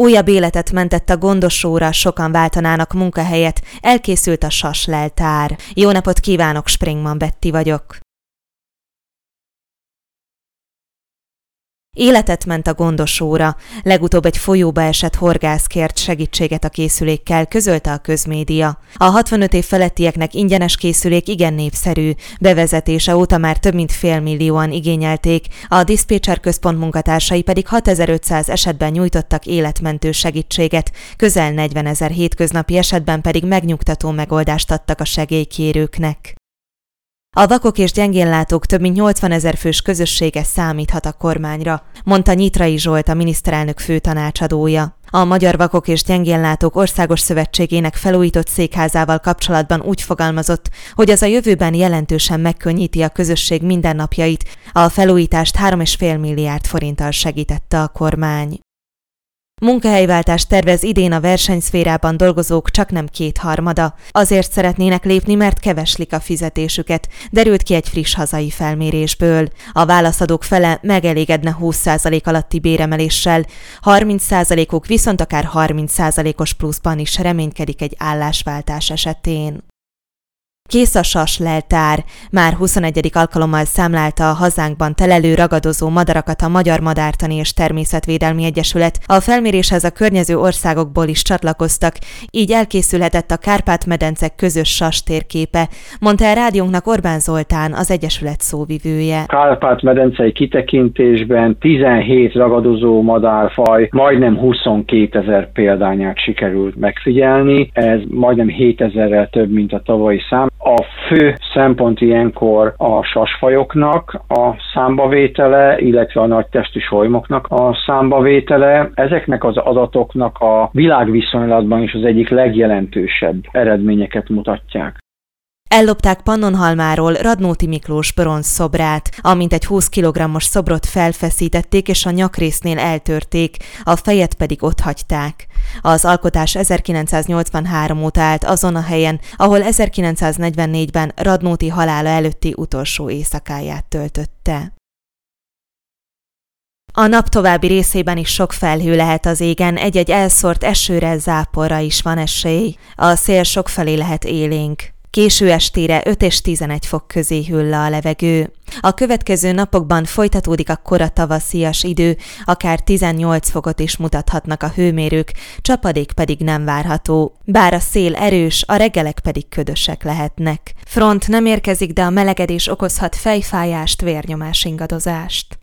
Újabb életet mentett a gondosóra, sokan váltanának munkahelyet, elkészült a sasleltár. Jó napot kívánok, Springman Betty vagyok. Életet ment a gondosóra, legutóbb egy folyóba esett horgász kért segítséget a készülékkel, közölte a közmédia. A 65 év felettieknek ingyenes készülék igen népszerű, bevezetése óta már több mint 500 000 igényelték, a diszpécser központ munkatársai pedig 6500 esetben nyújtottak életmentő segítséget, közel 40 000 hétköznapi esetben pedig megnyugtató megoldást adtak a segélykérőknek. A vakok és gyengénlátók több mint 80 000 fős közössége számíthat a kormányra, mondta Nyitrai Zsolt, a miniszterelnök főtanácsadója. A Magyar Vakok és Gyengénlátók Országos Szövetségének felújított székházával kapcsolatban úgy fogalmazott, hogy az a jövőben jelentősen megkönnyíti a közösség mindennapjait, a felújítást 3,5 milliárd forinttal segítette a kormány. Munkahelyváltást tervez idén a versenyszférában dolgozók csaknem 2/3. Azért szeretnének lépni, mert keveslik a fizetésüket, derült ki egy friss hazai felmérésből. A válaszadók fele megelégedne 20% alatti béremeléssel, 30%-uk viszont akár 30%-os pluszban is reménykedik egy állásváltás esetén. Kész a sasleltár. Már 21. alkalommal számlálta a hazánkban telelő ragadozó madarakat a Magyar Madártani és Természetvédelmi Egyesület. A felméréshez a környező országokból is csatlakoztak, így elkészülhetett a Kárpát-medence közös sas térképe, mondta el rádiónknak Orbán Zoltán, az egyesület szóvivője. Kárpát-medencei kitekintésben 17 ragadozó madárfaj, majdnem 22 000 példányát sikerült megfigyelni. Ez majdnem 7000-rel több, mint a tavalyi szám. A fő szempont ilyenkor a sasfajoknak a számbavétele, illetve a nagytestű solymoknak a számbavétele. Ezeknek az adatoknak a világviszonylatban is az egyik legjelentősebb eredményeket mutatják. Ellopták Pannonhalmáról Radnóti Miklós bronzszobrát, amint egy 20 kg-os szobrot felfeszítették és a nyakrésznél eltörték, a fejet pedig otthagyták. Az alkotás 1983 óta állt azon a helyen, ahol 1944-ben Radnóti halála előtti utolsó éjszakáját töltötte. A nap további részében is sok felhő lehet az égen, egy-egy elszórt esőre, záporra is van esély. A szél sokfelé lehet élénk. Késő estére 5 és 11 fok közé hűl le a levegő. A következő napokban folytatódik a kora tavaszias idő, akár 18 fokot is mutathatnak a hőmérők, csapadék pedig nem várható. Bár a szél erős, a reggelek pedig ködösek lehetnek. Front nem érkezik, de a melegedés okozhat fejfájást, vérnyomás ingadozást.